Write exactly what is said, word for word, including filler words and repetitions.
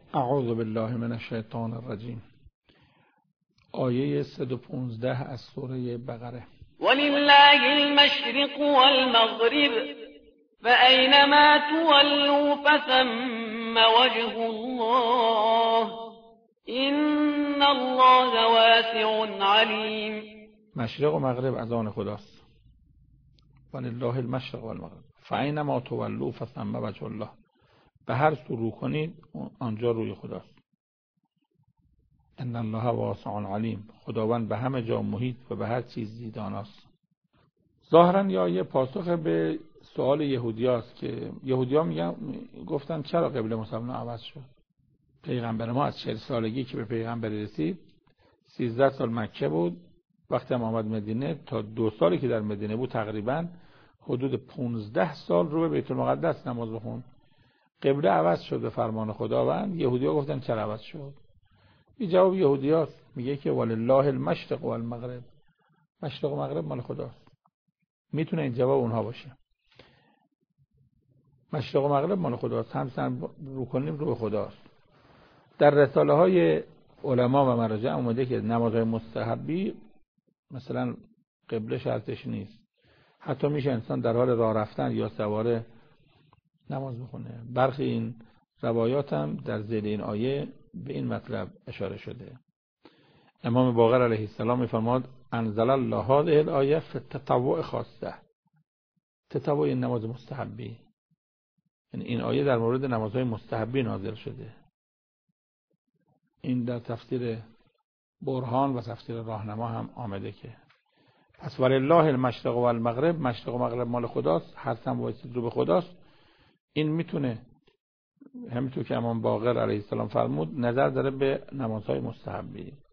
اعوذ بالله من الشیطان الرجیم. آیه صد و پانزده از سوره بقره. ولله المشرق والمغرب فأينما تولوا فثم وجه الله إن الله واسع علیم. مشرق و مغرب از آن خداست. ولله المشرق والمغرب فأينما تولوا فثم وجه الله. به هر سو رو کنید آنجا روی خداست. ان الله واسع علیم. خداوند به همه جا محیط و به هر چیزی داناست. ظاهرا یا یه پاسخ به سوال یهودیاست که یهودیان میگن گفتن چرا قبله مسلمان عوض شد؟ پیغمبر ما از چهل سالگی که به پیغمبر رسید سیزده سال مکه بود، وقتی هم آمد مدینه تا دو سالی که در مدینه بود تقریبا حدود پانزده سال رو به بیت المقدس نماز بخوند. قبله عوض شد به فرمان خداوند. یهودی‌ها گفتن چرا عوض شد؟ این جواب یهودیاست، میگه که ولله المشرق والمغرب. مشرق و مغرب مال خداست. میتونه این جواب اونها باشه. مشرق و مغرب مال خداست، هم سن رو کنیم رو خداست. در رساله های علما و مراجع اومده که نمازهای مستحبی مثلا قبله شرطش نیست، حتی میشه انسان در حال راه رفتن یا سواره نماز بخونه. برخی این روایات هم در ذیل این آیه به این مطلب اشاره شده. امام باقر علیه السلام میفرماد انزل الله هذه الآیه فی التطوع خاصه. تطوع این نماز مستحبی، یعنی این آیه در مورد نمازهای مستحبی نازل شده. این در تفسیر برهان و تفسیر راهنما هم آمده که پس ولله المشرق و المغرب، مشرق و مغرب مال خداست، هر سم وایسید رو به خداست. این میتونه همینطور که امام باقر علیه السلام فرمود نظر داره به نمازهای مستحبی.